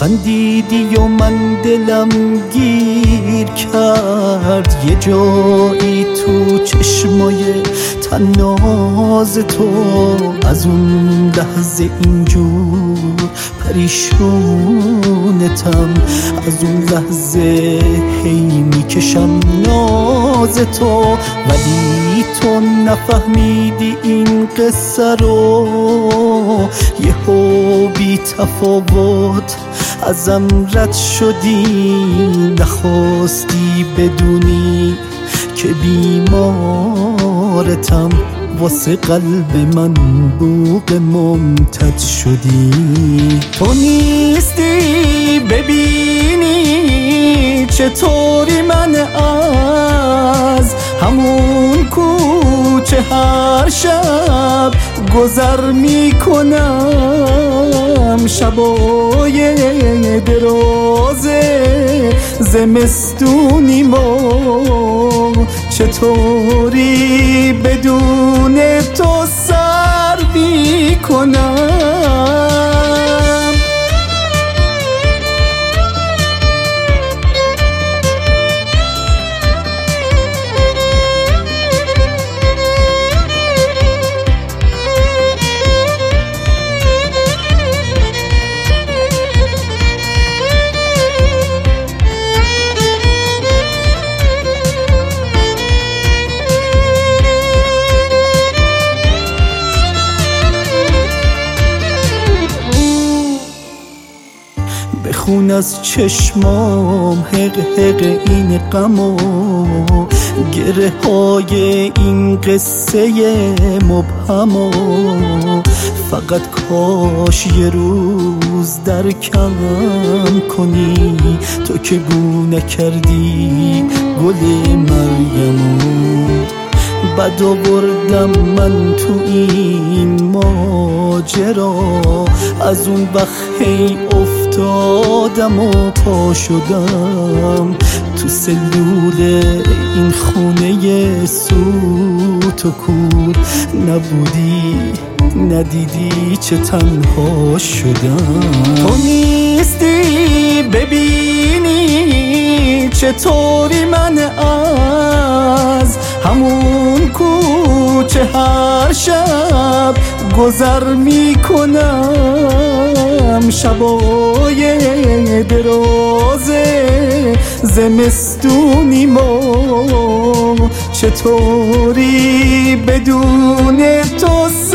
خندیدی و من دلم گیر کرد یه جایی تو چشمای تناز تو. از اون لحظه اینجور پریشونتم، از اون لحظه هی میکشم ناز تو. ولی تو نفهمیدی این قصه رو، یهو بی تفاوت ازم رد شدی. نخواستی بدونی که بیمارتم، واسه قلب من بوق ممتد شدی. تو نیستی ببینی چطوری من از همون کوچه هر شب گذر میکنم. شبای دراز زمستونی ما چطوری بدون تو سر میکنم. بخون از چشمام حق حق این غم و گره های این قصه مبهم و فقط کاش یه روز درکم کنی تو که بو نکردی گل مریم. بد آوردم من تو این ماجرا، از اون وقت هی افتادم و پا شدم تو سلول این خونه سوت و کور. نبودی ندیدی چه تنها شدم. تو نیستی ببینی چطوری من از همون کوچه هر شب گذر میکنم. شبای دراز زمستونی ما چطوری بدون تو